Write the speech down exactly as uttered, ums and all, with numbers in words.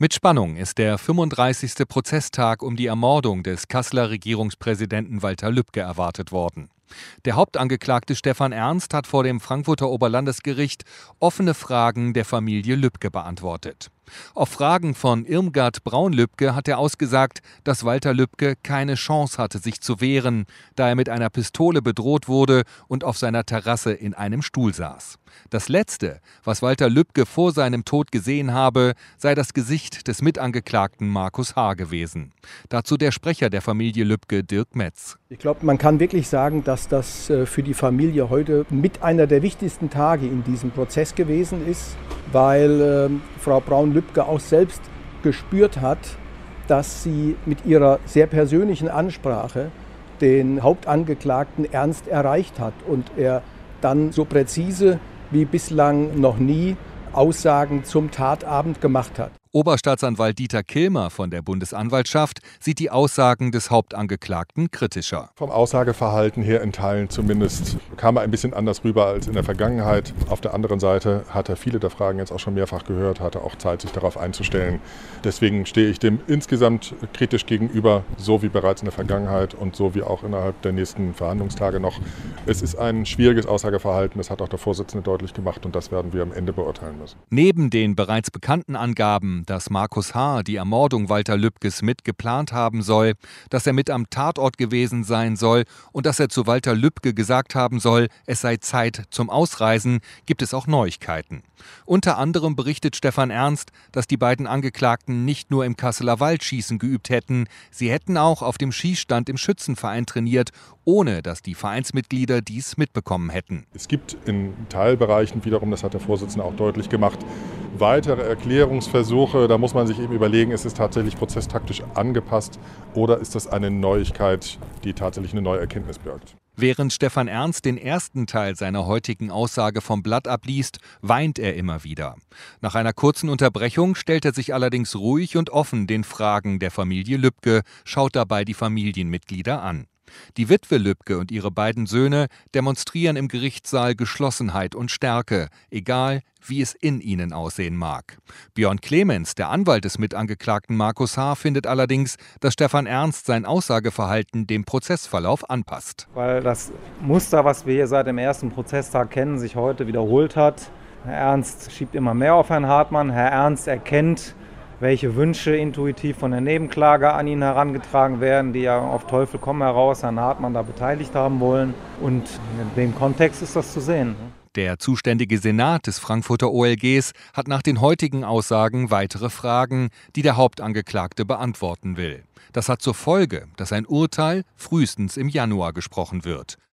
Mit Spannung ist der fünfunddreißigste Prozesstag um die Ermordung des Kasseler Regierungspräsidenten Walter Lübcke erwartet worden. Der Hauptangeklagte Stefan Ernst hat vor dem Frankfurter Oberlandesgericht offene Fragen der Familie Lübcke beantwortet. Auf Fragen von Irmgard Braun-Lübcke hat er ausgesagt, dass Walter Lübcke keine Chance hatte, sich zu wehren, da er mit einer Pistole bedroht wurde und auf seiner Terrasse in einem Stuhl saß. Das Letzte, was Walter Lübcke vor seinem Tod gesehen habe, sei das Gesicht des Mitangeklagten Markus H. gewesen. Dazu der Sprecher der Familie Lübcke, Dirk Metz. Ich glaube, man kann wirklich sagen, dass das für die Familie heute mit einer der wichtigsten Tage in diesem Prozess gewesen ist, weil äh, Frau Braun-Lübcke auch selbst gespürt hat, dass sie mit ihrer sehr persönlichen Ansprache den Hauptangeklagten Ernst erreicht hat und er dann so präzise wie bislang noch nie Aussagen zum Tatabend gemacht hat. Oberstaatsanwalt Dieter Kilmer von der Bundesanwaltschaft sieht die Aussagen des Hauptangeklagten kritischer. Vom Aussageverhalten her in Teilen zumindest kam er ein bisschen anders rüber als in der Vergangenheit. Auf der anderen Seite hat er viele der Fragen jetzt auch schon mehrfach gehört, hatte auch Zeit, sich darauf einzustellen. Deswegen stehe ich dem insgesamt kritisch gegenüber, so wie bereits in der Vergangenheit und so wie auch innerhalb der nächsten Verhandlungstage noch. Es ist ein schwieriges Aussageverhalten, das hat auch der Vorsitzende deutlich gemacht und das werden wir am Ende beurteilen müssen. Neben den bereits bekannten Angaben, dass Markus H. die Ermordung Walter Lübckes mit geplant haben soll, dass er mit am Tatort gewesen sein soll und dass er zu Walter Lübcke gesagt haben soll, es sei Zeit zum Ausreisen, gibt es auch Neuigkeiten. Unter anderem berichtet Stefan Ernst, dass die beiden Angeklagten nicht nur im Kasseler Wald Schießen geübt hätten, sie hätten auch auf dem Schießstand im Schützenverein trainiert, ohne dass die Vereinsmitglieder dies mitbekommen hätten. Es gibt in Teilbereichen wiederum, das hat der Vorsitzende auch deutlich gemacht, weitere Erklärungsversuche. Da muss man sich eben überlegen, ist es tatsächlich prozesstaktisch angepasst oder ist das eine Neuigkeit, die tatsächlich eine neue Erkenntnis birgt. Während Stefan Ernst den ersten Teil seiner heutigen Aussage vom Blatt abliest, weint er immer wieder. Nach einer kurzen Unterbrechung stellt er sich allerdings ruhig und offen den Fragen der Familie Lübcke, schaut dabei die Familienmitglieder an. Die Witwe Lübcke und ihre beiden Söhne demonstrieren im Gerichtssaal Geschlossenheit und Stärke, egal wie es in ihnen aussehen mag. Björn Clemens, der Anwalt des Mitangeklagten Markus H., findet allerdings, dass Stefan Ernst sein Aussageverhalten dem Prozessverlauf anpasst. Weil das Muster, was wir hier seit dem ersten Prozesstag kennen, sich heute wiederholt hat. Herr Ernst schiebt immer mehr auf Herrn Hartmann. Herr Ernst erkennt, welche Wünsche intuitiv von der Nebenklage an ihn herangetragen werden, die ja auf Teufel komm heraus Herrn Hartmann da beteiligt haben wollen. Und in dem Kontext ist das zu sehen. Der zuständige Senat des Frankfurter O L Gs hat nach den heutigen Aussagen weitere Fragen, die der Hauptangeklagte beantworten will. Das hat zur Folge, dass ein Urteil frühestens im Januar gesprochen wird.